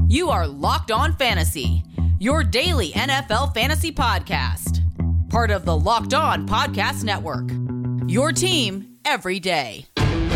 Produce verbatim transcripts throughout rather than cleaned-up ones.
You are Locked On Fantasy, your daily N F L fantasy podcast. Part of the Locked On Podcast Network, your team every day.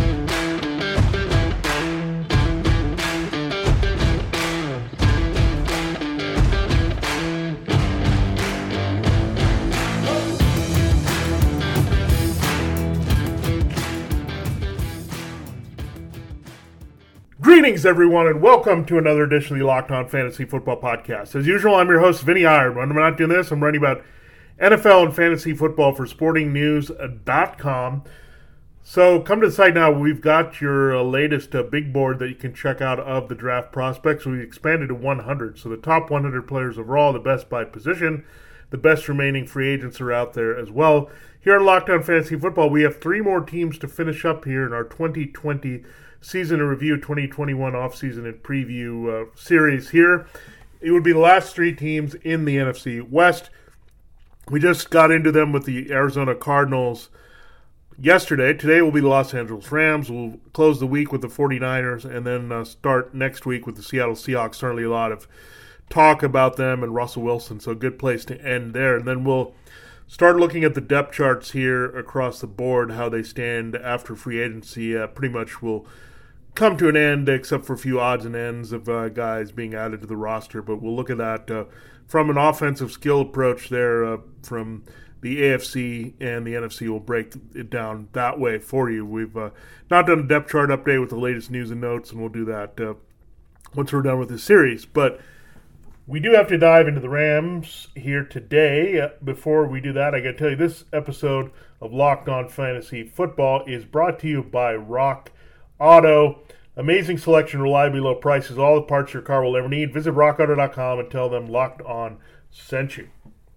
Greetings, everyone, and welcome to another edition of the Locked On Fantasy Football Podcast. As usual, I'm your host, Vinny Iyer. When I'm not doing this, I'm writing about N F L and fantasy football for sporting news dot com. So come to the site now. We've got your uh, latest uh, big board that you can check out of the draft prospects. We've expanded to one hundred. So the top one hundred players overall, the best by position, the best remaining free agents are out there as well. Here on Locked On Fantasy Football, we have three more teams to finish up here in our twenty twenty season in review, twenty twenty-one offseason and preview uh, series here. It would be the last three teams in the N F C West. We just got into them with the Arizona Cardinals yesterday. Today will be the Los Angeles Rams. We'll close the week with the 49ers and then uh, start next week with the Seattle Seahawks. Certainly a lot of talk about them and Russell Wilson, so a good place to end there. And then we'll start looking at the depth charts here across the board, how they stand after free agency. Uh, pretty much will come to an end, except for a few odds and ends of uh, guys being added to the roster. But we'll look at that uh, from an offensive skill approach there uh, from the A F C and the N F C. We'll break it down that way for you. We've uh, not done a depth chart update with the latest news and notes, and we'll do that uh, once we're done with this series. But we do have to dive into the Rams here today. Uh, before we do that, I got to tell you, this episode of Locked On Fantasy Football is brought to you by Rock Auto. Amazing selection, reliably low prices, all the parts your car will ever need. Visit rock auto dot com and tell them Locked On sent you.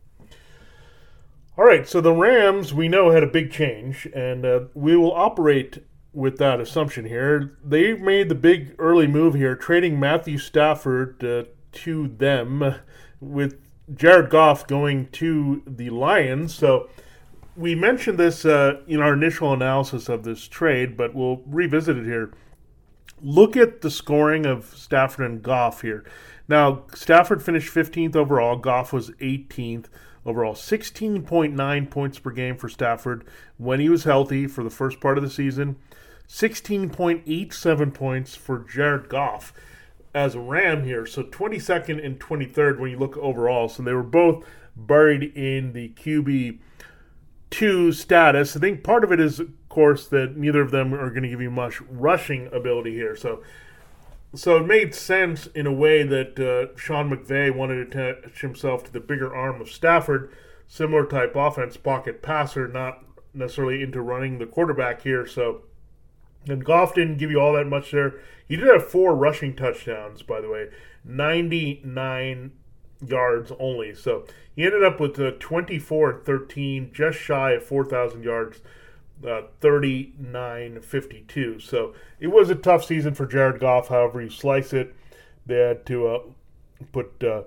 All right, so the Rams, we know, had a big change, and uh, we will operate with that assumption here. They made the big early move here, trading Matthew Stafford uh, to them, with Jared Goff going to the Lions. So we mentioned this uh, in our initial analysis of this trade, but we'll revisit it here. Look at the scoring of Stafford and Goff here. Now, Stafford finished fifteenth overall. Goff was eighteenth overall. sixteen point nine points per game for Stafford when he was healthy for the first part of the season. sixteen point eight seven points for Jared Goff as a Ram here. So twenty-second and twenty-third when you look overall. So they were both buried in the Q B two status. I think part of it is, of course, that neither of them are going to give you much rushing ability here. So so it made sense in a way that uh, Sean McVay wanted to attach himself to the bigger arm of Stafford. Similar type offense, pocket passer, not necessarily into running the quarterback here. So, and Goff didn't give you all that much there. He did have four rushing touchdowns, by the way, ninety-nine yards only. So he ended up with uh, twenty-four and thirteen, just shy of four thousand yards, uh, thirty-nine fifty-two. So it was a tough season for Jared Goff, however you slice it. They had to uh, put uh,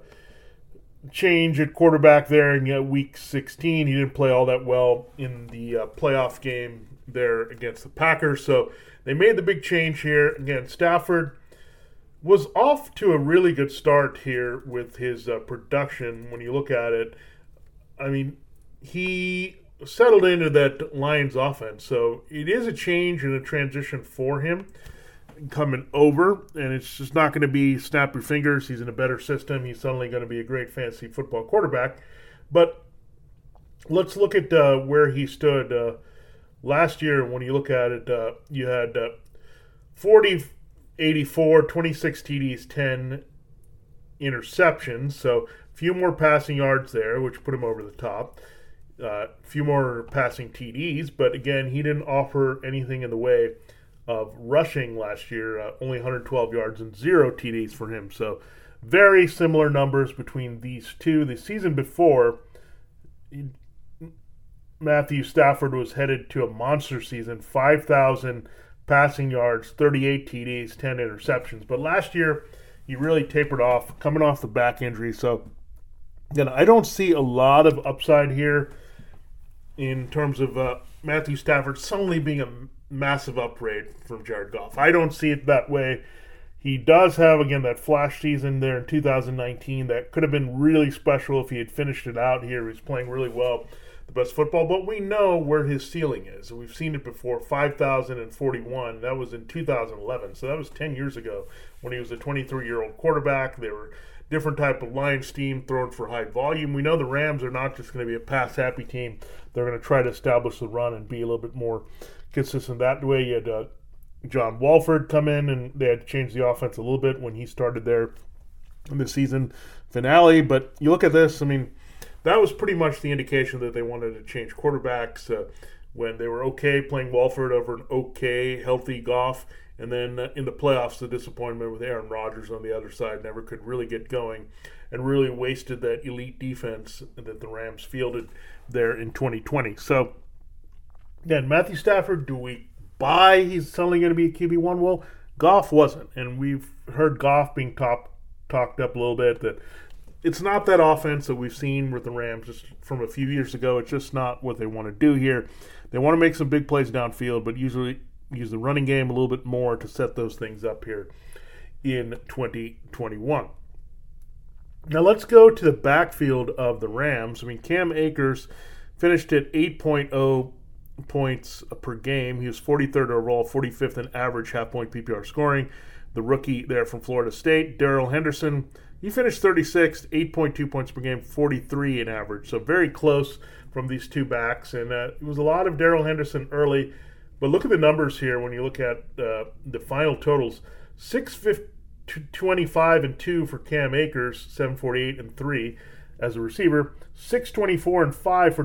change at quarterback there in uh, week sixteen. He didn't play all that well in the uh, playoff game there against the Packers. So they made the big change here. Again, Stafford was off to a really good start here with his uh, production when you look at it. I mean, he settled into that Lions offense. So it is a change and a transition for him coming over, and it's just not going to be snap your fingers. He's in a better system. He's suddenly going to be a great fantasy football quarterback. But let's look at uh, where he stood uh, last year. When you look at it, uh, you had uh, forty, eighty-four, twenty-six T Ds, ten interceptions. So a few more passing yards there, which put him over the top. A uh, few more passing T Ds, but again, he didn't offer anything in the way of rushing last year. Uh, only one hundred twelve yards and zero T Ds for him. So very similar numbers between these two. The season before, he, Matthew Stafford was headed to a monster season, five thousand passing yards, thirty-eight T Ds, ten interceptions. But last year, he really tapered off, coming off the back injury. So, again, I don't see a lot of upside here in terms of uh, Matthew Stafford suddenly being a massive upgrade from Jared Goff. I don't see it that way. He does have, again, that flash season there in two thousand nineteen that could have been really special if he had finished it out here. He's playing really well, the best football, but we know where his ceiling is. We've seen it before, five thousand forty-one. That was in two thousand eleven, so that was ten years ago when he was a twenty-three-year-old quarterback. They were different type of Lions team thrown for high volume. We know the Rams are not just going to be a pass-happy team. They're going to try to establish the run and be a little bit more consistent that way. You had uh, John Wolford come in, and they had to change the offense a little bit when he started there in the season finale. But you look at this, I mean, that was pretty much the indication that they wanted to change quarterbacks uh, when they were okay playing Wolford over an okay, healthy Goff. And then uh, in the playoffs, the disappointment with Aaron Rodgers on the other side never could really get going and really wasted that elite defense that the Rams fielded there in twenty twenty. So, again, Matthew Stafford, do we buy he's suddenly going to be a Q B one? Well, Goff wasn't. And we've heard Goff being top, talked up a little bit that it's not that offense that we've seen with the Rams just from a few years ago. It's just not what they want to do here. They want to make some big plays downfield, but usually use the running game a little bit more to set those things up here in twenty twenty-one. Now let's go to the backfield of the Rams. I mean, Cam Akers finished at eight point oh points per game. He was forty-third overall, forty-fifth in average half-point P P R scoring. The rookie there from Florida State, Darrell Henderson, he finished thirty-sixth, eight point two points per game, forty-three in average. So very close from these two backs. And uh, it was a lot of Darrell Henderson early. But look at the numbers here when you look at uh, the final totals. six twenty-five and two for Cam Akers, seven forty-eight and three as a receiver. six twenty-four and five for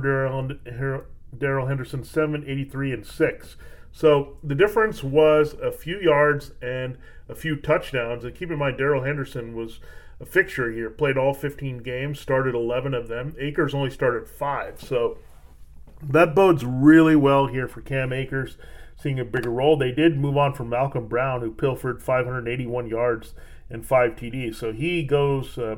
Darrell Henderson, seven eighty-three and six. So the difference was a few yards and a few touchdowns. And keep in mind, Darrell Henderson was a fixture here, played all fifteen games, started eleven of them. Akers only started five. So that bodes really well here for Cam Akers, seeing a bigger role. They did move on from Malcolm Brown, who pilfered five hundred eighty-one yards and five T Ds. So he goes uh,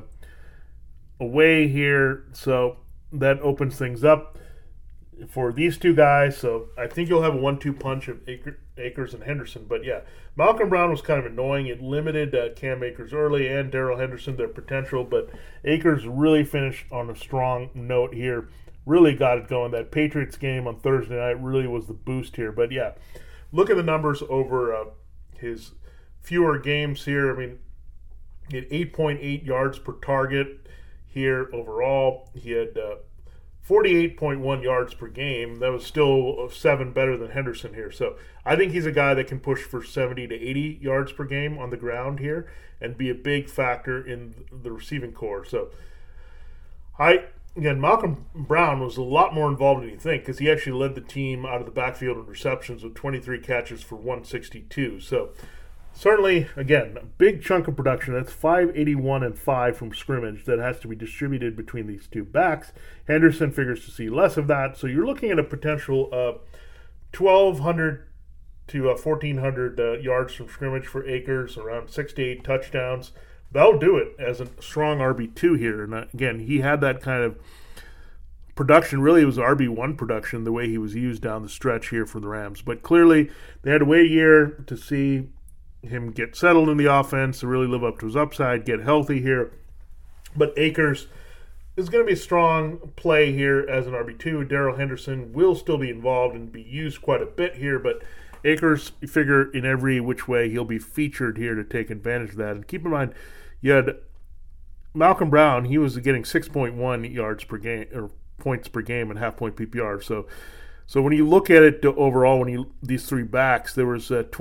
away here. So that opens things up for these two guys. So I think you'll have a one two punch of Akers and Henderson. But yeah, Malcolm Brown was kind of annoying. It limited uh, Cam Akers early and Darrell Henderson, their potential. But Akers really finished on a strong note here. Really got it going. That Patriots game on Thursday night really was the boost here. But yeah, look at the numbers over uh, his fewer games here. I mean, he had eight point eight yards per target here overall. He had uh, forty-eight point one yards per game. That was still seven better than Henderson here. So I think he's a guy that can push for seventy to eighty yards per game on the ground here and be a big factor in the receiving core. So I... Again, Malcolm Brown was a lot more involved than you think because he actually led the team out of the backfield in receptions with twenty-three catches for one sixty-two. So certainly, again, a big chunk of production. That's five eighty-one and five from scrimmage that has to be distributed between these two backs. Henderson figures to see less of that. So you're looking at a potential of twelve hundred to uh, fourteen hundred uh, yards from scrimmage for Akers, around six to eight touchdowns. They'll do it as a strong R B two here. And again, he had that kind of production. Really, it was R B one production, the way he was used down the stretch here for the Rams. But clearly, they had to wait a year to see him get settled in the offense, to really live up to his upside, get healthy here. But Akers is going to be a strong play here as an R B two. Darrell Henderson will still be involved and be used quite a bit here, but Akers, you figure in every which way he'll be featured here to take advantage of that. And keep in mind, you had Malcolm Brown, he was getting six point one yards per game, or points per game and half-point P P R. So so when you look at it overall, when you these three backs, there was uh,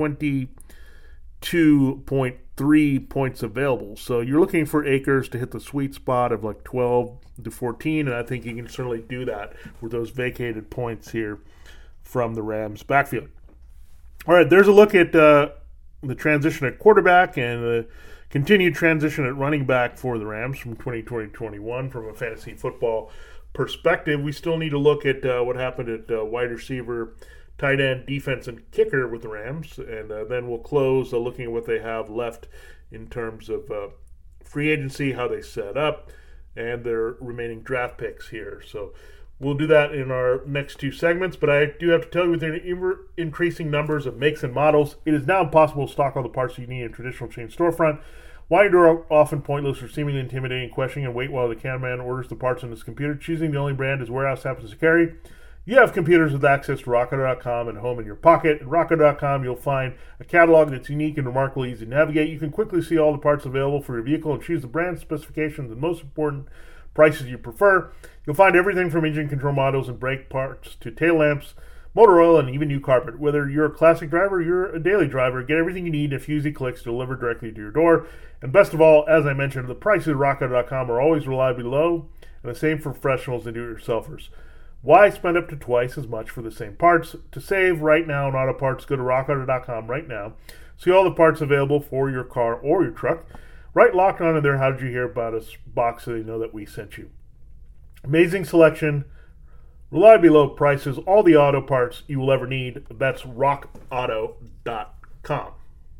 twenty-two point three points available. So you're looking for Akers to hit the sweet spot of like twelve to fourteen, and I think he can certainly do that with those vacated points here from the Rams backfield. All right, there's a look at uh, the transition at quarterback and the continued transition at running back for the Rams from twenty twenty to twenty-one from a fantasy football perspective. We still need to look at uh, what happened at uh, wide receiver, tight end, defense, and kicker with the Rams, and uh, then we'll close uh, looking at what they have left in terms of uh, free agency, how they set up, and their remaining draft picks here. So We'll do that in our next two segments, but I do have to tell you, with the ever increasing numbers of makes and models, it is now impossible to stock all the parts you need in a traditional chain storefront. Winding door often pointless or seemingly intimidating, questioning and wait while the cameraman orders the parts on his computer, choosing the only brand his warehouse happens to carry. You have computers with access to rock auto dot com and home in your pocket. At rock auto dot com, you'll find a catalog that's unique and remarkably easy to navigate. You can quickly see all the parts available for your vehicle and choose the brand, specifications, and most important, prices you prefer. You'll find everything from engine control models and brake parts to tail lamps, motor oil, and even new carpet. Whether you're a classic driver or you're a daily driver, get everything you need in a few easy clicks delivered directly to your door. And best of all, as I mentioned, the prices at rock auto dot com are always reliably low, and the same for professionals and do-it-yourselfers. Why spend up to twice as much for the same parts? To save right now on auto parts, go to rock auto dot com right now. See all the parts available for your car or your truck. Right Locked On in there, how did you hear about us box so they know that we sent you. Amazing selection, reliably low prices, all the auto parts you will ever need. That's rock auto dot com.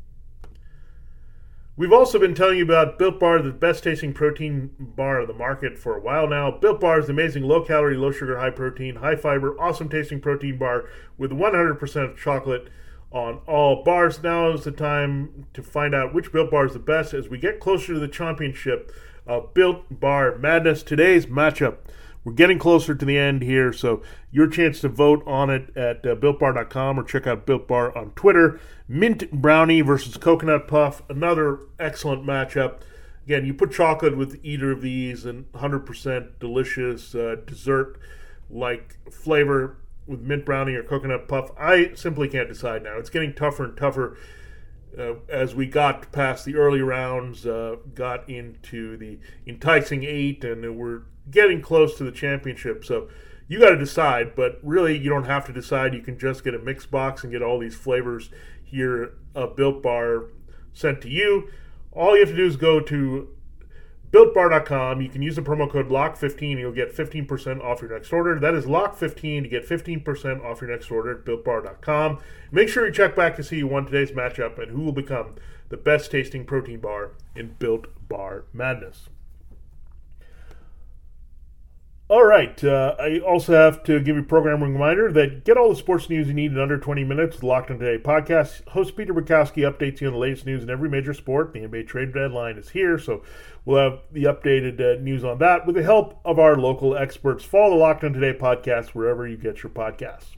We've also been telling you about Built Bar, the best tasting protein bar on the market for a while now. Built Bar is the amazing low calorie, low sugar, high protein, high fiber, awesome tasting protein bar with one hundred percent chocolate on all bars. Now is the time to find out which Built Bar is the best as we get closer to the championship of Built Bar Madness. Today's matchup, we're getting closer to the end here, so your chance to vote on it at uh, built bar dot com or check out Built Bar on Twitter. Mint Brownie versus Coconut Puff, another excellent matchup. Again, you put chocolate with either of these and one hundred percent delicious uh, dessert-like flavor with Mint Brownie or Coconut Puff. I simply can't decide now. It's getting tougher and tougher uh, as we got past the early rounds, uh, got into the enticing eight, and we're getting close to the championship. So you got to decide, but really you don't have to decide. You can just get a mix box and get all these flavors here of Built Bar sent to you. All you have to do is go to built bar dot com. You can use the promo code lock fifteen and you'll get fifteen percent off your next order. That is lock fifteen to get fifteen percent off your next order at built bar dot com. Make sure you check back to see who won today's matchup and who will become the best tasting protein bar in Built Bar Madness. All right, uh, I also have to give you a programming reminder that get all the sports news you need in under twenty minutes. The Locked On Today podcast. Host Peter Bukowski updates you on the latest news in every major sport. The N B A trade deadline is here, so we'll have the updated uh, news on that with the help of our local experts. Follow the Locked On Today podcast wherever you get your podcasts.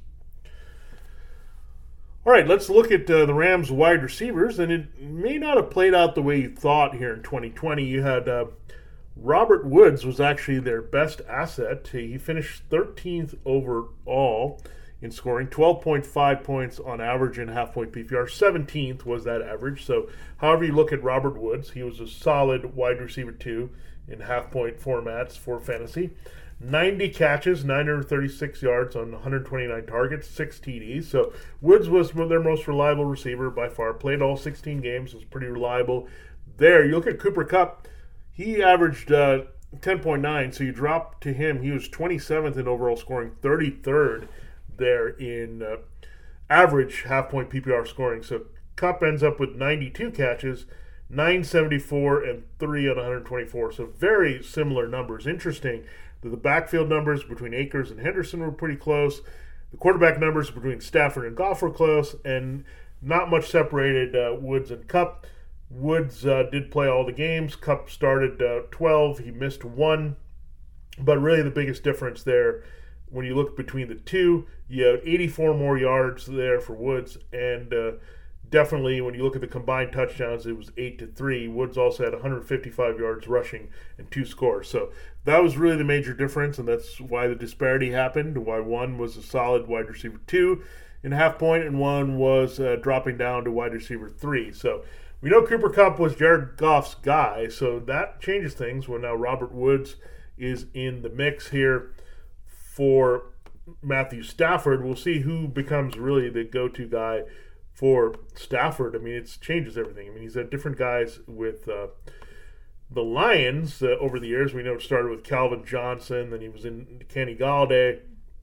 All right, let's look at uh, the Rams wide receivers, and it may not have played out the way you thought here in twenty twenty. You had uh, Robert Woods was actually their best asset. He finished thirteenth overall in scoring, twelve point five points on average in half-point P P R. seventeenth was that average. So however you look at Robert Woods, he was a solid wide receiver two in half-point formats for fantasy. ninety catches, nine hundred thirty-six yards on one hundred twenty-nine targets, six T Ds. So Woods was their most reliable receiver by far. Played all sixteen games, was pretty reliable there. You look at Cooper Kupp, he averaged uh, ten point nine, so you drop to him. He was twenty-seventh in overall scoring, thirty-third there in uh, average half-point P P R scoring. So Kupp ends up with ninety-two catches, nine seventy-four, and three on one hundred twenty-four. So very similar numbers. Interesting that the backfield numbers between Akers and Henderson were pretty close. The quarterback numbers between Stafford and Goff were close, and not much separated uh, Woods and Kupp. Woods uh, did play all the games. Kupp started uh, twelve. He missed one. But really the biggest difference there, when you look between the two, you have eighty-four more yards there for Woods. And uh, definitely when you look at the combined touchdowns, it was eight to three. Woods also had one hundred fifty-five yards rushing and two scores. So that was really the major difference, and that's why the disparity happened, why one was a solid wide receiver two in half point, and one was uh, dropping down to wide receiver three. So we know Cooper Kupp was Jared Goff's guy, so that changes things when now Robert Woods is in the mix here for Matthew Stafford. We'll see who becomes really the go-to guy for Stafford. I mean, it changes everything. I mean, he's had different guys with uh, the Lions uh, over the years. We know it started with Calvin Johnson, then he was in Kenny Galladay,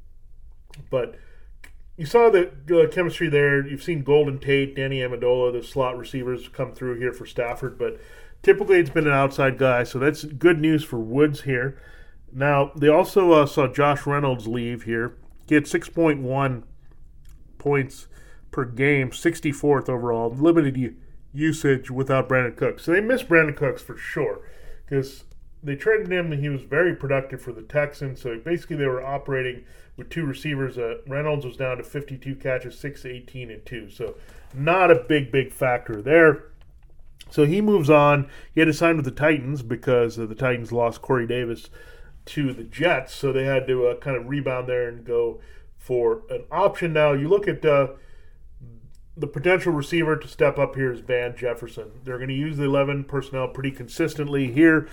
but you saw the uh, chemistry there. You've seen Golden Tate, Danny Amendola, the slot receivers come through here for Stafford, but typically it's been an outside guy, so that's good news for Woods here. Now, they also uh, saw Josh Reynolds leave here. He had six point one points per game, sixty-fourth overall, limited u- usage without Brandon Cooks. So they missed Brandon Cooks for sure because they traded him and he was very productive for the Texans. So basically they were operating with two receivers. Uh, Reynolds was down to fifty-two catches, six, eighteen, and two. So not a big, big factor there. So he moves on. He had to sign with the Titans because uh, the Titans lost Corey Davis to the Jets. So they had to uh, kind of rebound there and go for an option. Now you look at uh, the potential receiver to step up here is Van Jefferson. They're going to use the eleven personnel pretty consistently here.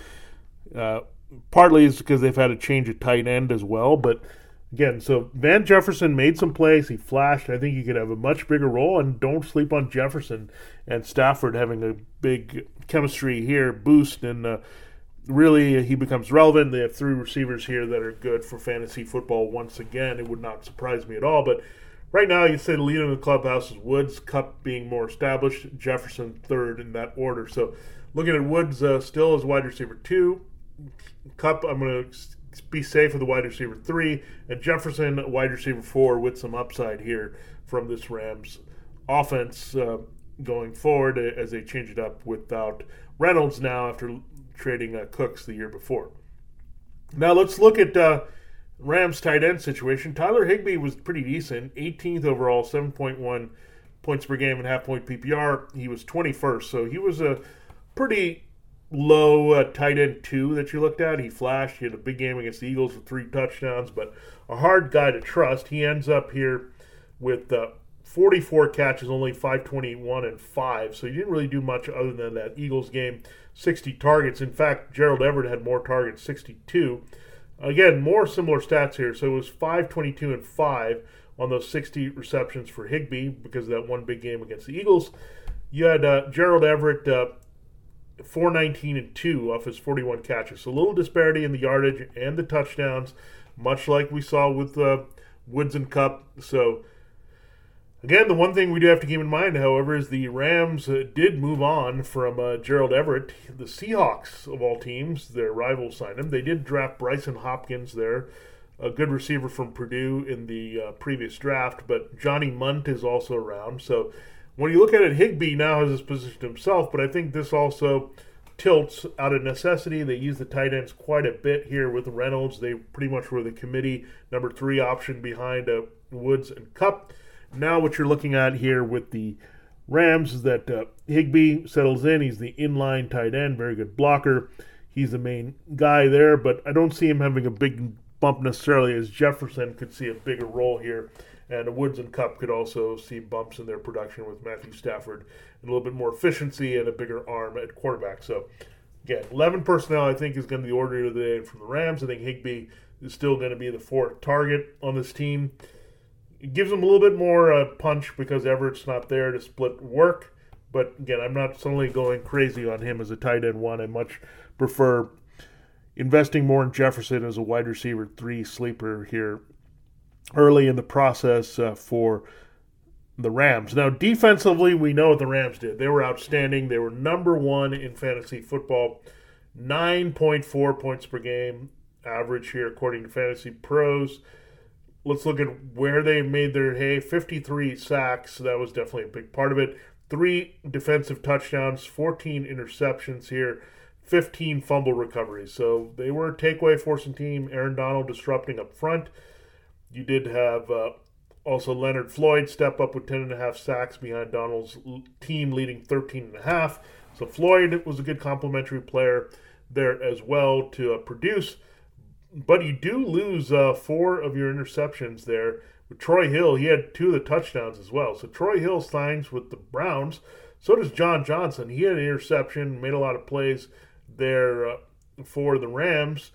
Uh, partly is because they've had a change at tight end as well. But again, so Van Jefferson made some plays. He flashed. I think he could have a much bigger role. And don't sleep on Jefferson and Stafford having a big chemistry here boost. And uh, really, he becomes relevant. They have three receivers here that are good for fantasy football once again. It would not surprise me at all. But right now, you'd say the leader in the clubhouse is Woods, Kupp being more established, Jefferson third in that order. So looking at Woods uh, still as wide receiver two. Kupp, I'm going to be safe with the wide receiver three. And Jefferson, wide receiver four, with some upside here from this Rams offense uh, going forward as they change it up without Reynolds now after trading uh, Cooks the year before. Now let's look at uh, Rams tight end situation. Tyler Higbee was pretty decent, eighteenth overall, seven point one points per game and half-point P P R. He was twenty-first, so he was a pretty low uh, tight end two that you looked at. He flashed. He had a big game against the Eagles with three touchdowns, but a hard guy to trust. He ends up here with uh, forty-four catches, only five twenty-one and five, so he didn't really do much other than that Eagles game. sixty targets. In fact, Gerald Everett had more targets, sixty-two. Again, more similar stats here. So it was five twenty-two and five on those sixty receptions for Higbee because of that one big game against the Eagles. You had uh, Gerald Everett uh, four nineteen and two off his forty-one catches. So a little disparity in the yardage and the touchdowns, much like we saw with uh, Woods and Kupp. So again, the one thing we do have to keep in mind, however, is the Rams uh, did move on from uh, Gerald Everett. The Seahawks, of all teams, their rivals signed him. They did draft Bryson Hopkins there, a good receiver from Purdue in the uh, previous draft, but Johnny Munt is also around. So when you look at it, Higbee now has his position himself, but I think this also tilts out of necessity. They use the tight ends quite a bit here with Reynolds. They pretty much were the committee number three option behind uh, Woods and Kupp. Now what you're looking at here with the Rams is that uh, Higbee settles in. He's the inline tight end, very good blocker. He's the main guy there, but I don't see him having a big bump necessarily, as Jefferson could see a bigger role here. And Woods and Kupp could also see bumps in their production with Matthew Stafford and a little bit more efficiency and a bigger arm at quarterback. So, again, eleven personnel I think is going to be the order of the day from the Rams. I think Higbee is still going to be the fourth target on this team. It gives them a little bit more uh, punch because Everett's not there to split work. But, again, I'm not suddenly going crazy on him as a tight end one. I much prefer investing more in Jefferson as a wide receiver three sleeper here early in the process uh, for the Rams. Now, defensively, we know what the Rams did. They were outstanding. They were number one in fantasy football, nine point four points per game average here, according to Fantasy Pros. Let's look at where they made their hay. fifty-three sacks. So that was definitely a big part of it. Three defensive touchdowns, fourteen interceptions here, fifteen fumble recoveries. So they were a takeaway forcing team. Aaron Donald disrupting up front. You did have uh, also Leonard Floyd step up with ten and a half sacks behind Donald's team leading thirteen and a half. So Floyd was a good complementary player there as well to uh, produce. But you do lose uh, four of your interceptions there. With Troy Hill, he had two of the touchdowns as well. So Troy Hill signs with the Browns. So does John Johnson. He had an interception, made a lot of plays there uh, for the Rams.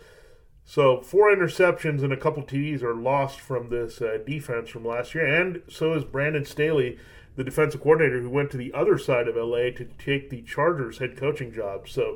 So four interceptions and a couple T Ds are lost from this uh, defense from last year. And so is Brandon Staley, the defensive coordinator, who went to the other side of L A to take the Chargers head coaching job. So,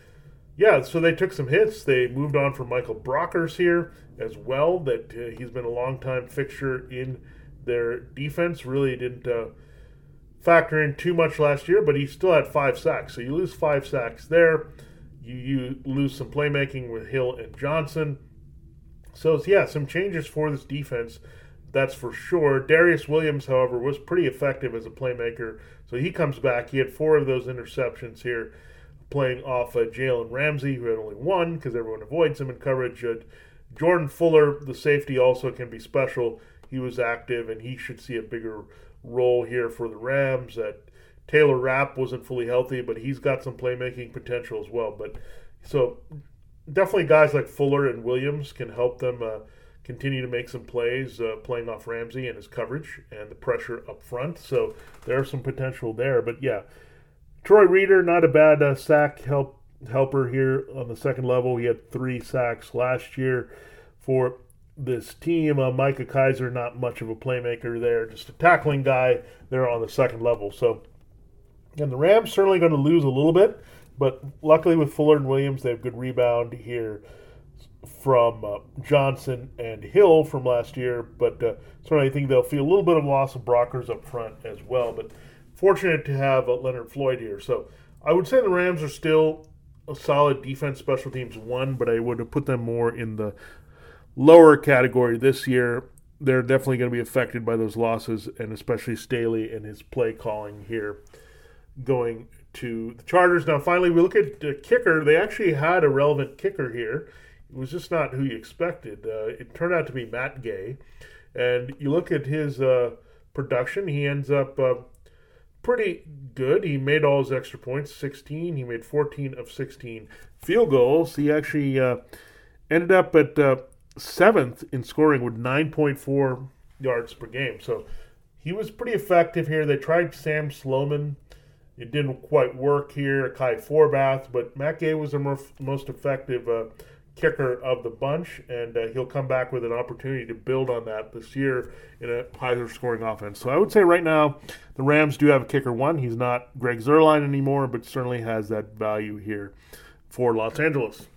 yeah, so they took some hits. They moved on from Michael Brockers here as well. That uh, he's been a long-time fixture in their defense. Really didn't uh, factor in too much last year, but he still had five sacks. So you lose five sacks there. You, you lose some playmaking with Hill and Johnson. So, yeah, some changes for this defense, that's for sure. Darius Williams, however, was pretty effective as a playmaker. So he comes back. He had four of those interceptions here, playing off uh, Jalen Ramsey, who had only one because everyone avoids him in coverage. Uh, Jordan Fuller, the safety, also can be special. He was active, and he should see a bigger role here for the Rams. That Taylor Rapp wasn't fully healthy, but he's got some playmaking potential as well. But so definitely guys like Fuller and Williams can help them uh, continue to make some plays, uh, playing off Ramsey and his coverage and the pressure up front. So there's some potential there. But yeah, Troy Reeder, not a bad uh, sack help helper here on the second level. He had three sacks last year for this team. Uh, Micah Kaiser, not much of a playmaker there, just a tackling guy there on the second level. So, and the Rams certainly going to lose a little bit, but luckily with Fuller and Williams, they have good rebound here from uh, Johnson and Hill from last year. But uh, certainly I think they'll feel a little bit of loss of Brockers up front as well. But fortunate to have uh, Leonard Floyd here. So I would say the Rams are still a solid defense, special teams one, but I would have put them more in the lower category this year. They're definitely going to be affected by those losses, and especially Staley and his play calling here going to the Chargers. Now, finally, we look at the kicker. They actually had a relevant kicker here. It was just not who you expected. Uh, it turned out to be Matt Gay. And you look at his uh, production, he ends up uh, pretty good. He made all his extra points, sixteen. He made fourteen of sixteen field goals. He actually uh, ended up at uh, seventh in scoring with nine point four yards per game. So he was pretty effective here. They tried Sam Sloman. It didn't quite work here. Kai Forbath, but Matt Gay was the most effective uh, kicker of the bunch, and uh, he'll come back with an opportunity to build on that this year in a higher scoring offense. So I would say right now the Rams do have a kicker one. He's not Greg Zuerlein anymore, but certainly has that value here for Los Angeles.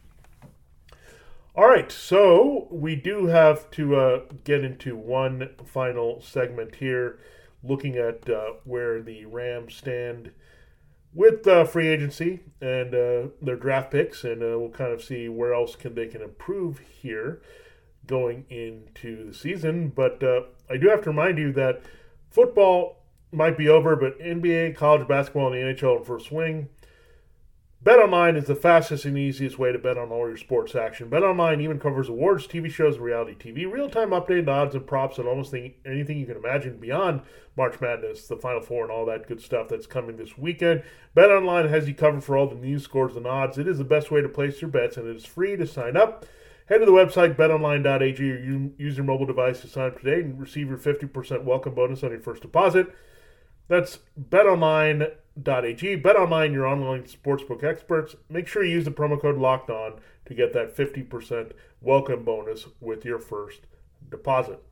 All right, so we do have to uh, get into one final segment here, looking at uh, where the Rams stand with uh, free agency and uh, their draft picks, and uh, we'll kind of see where else can they can improve here going into the season. But uh, I do have to remind you that football might be over, but N B A, college basketball, and the N H L in full swing. BetOnline is the fastest and easiest way to bet on all your sports action. BetOnline even covers awards, T V shows, and reality T V, real-time updated odds and props, and almost anything you can imagine beyond March Madness, the Final Four, and all that good stuff that's coming this weekend. BetOnline has you covered for all the news, scores, and odds. It is the best way to place your bets, and it is free to sign up. Head to the website bet online dot a g or use your mobile device to sign up today and receive your fifty percent welcome bonus on your first deposit. That's bet online dot a g. BetOnline, your online sportsbook experts. Make sure you use the promo code LOCKEDON to get that fifty percent welcome bonus with your first deposit.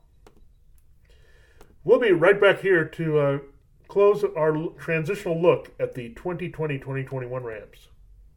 We'll be right back here to uh, close our transitional look at the twenty twenty twenty twenty-one Rams.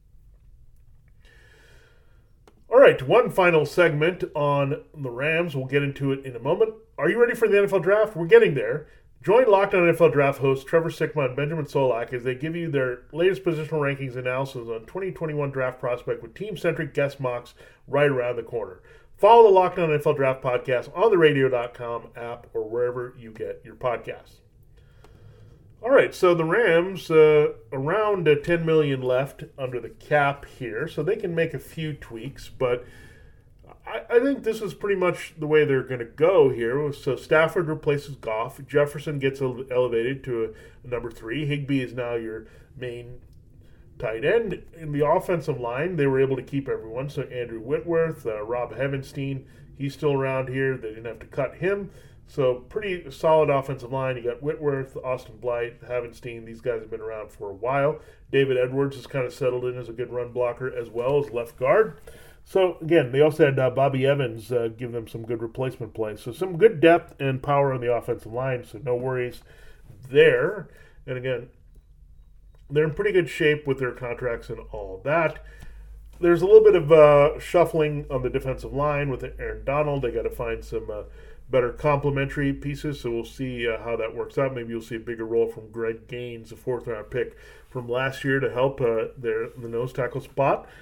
All right, one final segment on the Rams. We'll get into it in a moment. Are you ready for the N F L Draft? We're getting there. Join Locked On N F L Draft hosts Trevor Sickma and Benjamin Solak as they give you their latest positional rankings analysis on twenty twenty-one draft prospect with team-centric guest mocks right around the corner. Follow the Locked On N F L Draft podcast on the radio dot com app or wherever you get your podcasts. All right, so the Rams, uh, around uh, ten million dollars left under the cap here, so they can make a few tweaks, but I, I think this is pretty much the way they're going to go here. So Stafford replaces Goff. Jefferson gets elevated to a, a number three. Higbee is now your main tight end. In the offensive line, they were able to keep everyone. So Andrew Whitworth, uh, Rob Heavenstein, he's still around here. They didn't have to cut him. So pretty solid offensive line. You got Whitworth, Austin Blight, Havenstein. These guys have been around for a while. David Edwards has kind of settled in as a good run blocker as well as left guard. So, again, they also had uh, Bobby Evans uh, give them some good replacement play. So, some good depth and power on the offensive line, so no worries there. And, again, they're in pretty good shape with their contracts and all that. There's a little bit of uh, shuffling on the defensive line with Aaron Donald. They got to find some uh, better complementary pieces, so we'll see uh, how that works out. Maybe you'll see a bigger role from Greg Gaines, a fourth-round pick from last year, to help uh, their the nose tackle spot.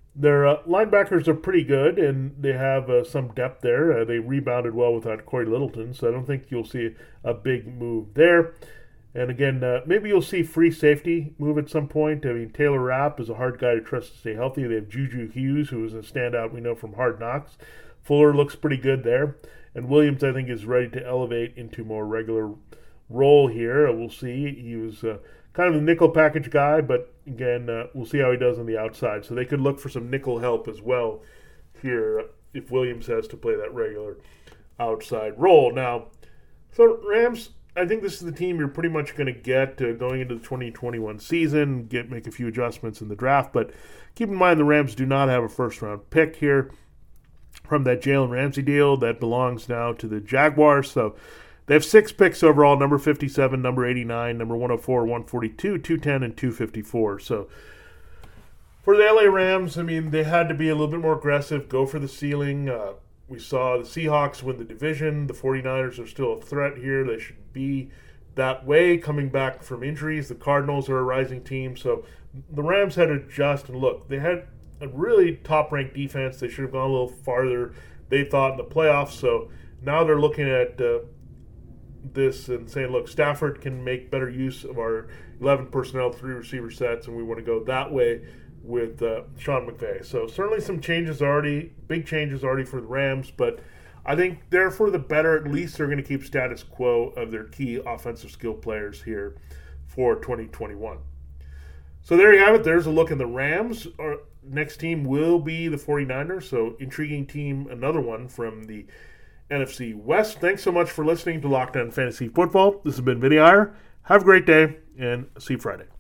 Their uh, linebackers are pretty good, and they have uh, some depth there. Uh, they rebounded well without Corey Littleton, so I don't think you'll see a big move there. And again, uh, maybe you'll see free safety move at some point. I mean, Taylor Rapp is a hard guy to trust to stay healthy. They have Juju Hughes, who is a standout we know from Hard Knocks. Fuller looks pretty good there. And Williams, I think, is ready to elevate into more regular role here. We'll see. He was uh, kind of a nickel package guy, but again, uh, we'll see how he does on the outside. So they could look for some nickel help as well here if Williams has to play that regular outside role. Now, so Rams, I think this is the team you're pretty much going to get uh, going into the twenty twenty-one season, get make a few adjustments in the draft, but keep in mind the Rams do not have a first-round pick here from that Jalen Ramsey deal that belongs now to the Jaguars. So they have six picks overall, number fifty-seven, number eighty-nine, number one oh four, one forty-two, two ten, and two fifty-four. So for the L A Rams, I mean, they had to be a little bit more aggressive, go for the ceiling. Uh, we saw the Seahawks win the division. The 49ers are still a threat here. They should be that way coming back from injuries. The Cardinals are a rising team. So the Rams had to adjust. And look, they had a really top-ranked defense. They should have gone a little farther, they thought, in the playoffs. So now they're looking at uh, this and saying, look, Stafford can make better use of our eleven personnel, three receiver sets, and we want to go that way with uh, Sean McVay. So certainly some changes already, big changes already for the Rams, but I think they're for the better. At least they're going to keep status quo of their key offensive skill players here for twenty twenty-one. So there you have it. There's a look in the Rams. Our next team will be the 49ers, so intriguing team, another one from the N F C West. Thanks so much for listening to Locked On Fantasy Football. This has been Vinny Iyer. Have a great day, and see you Friday.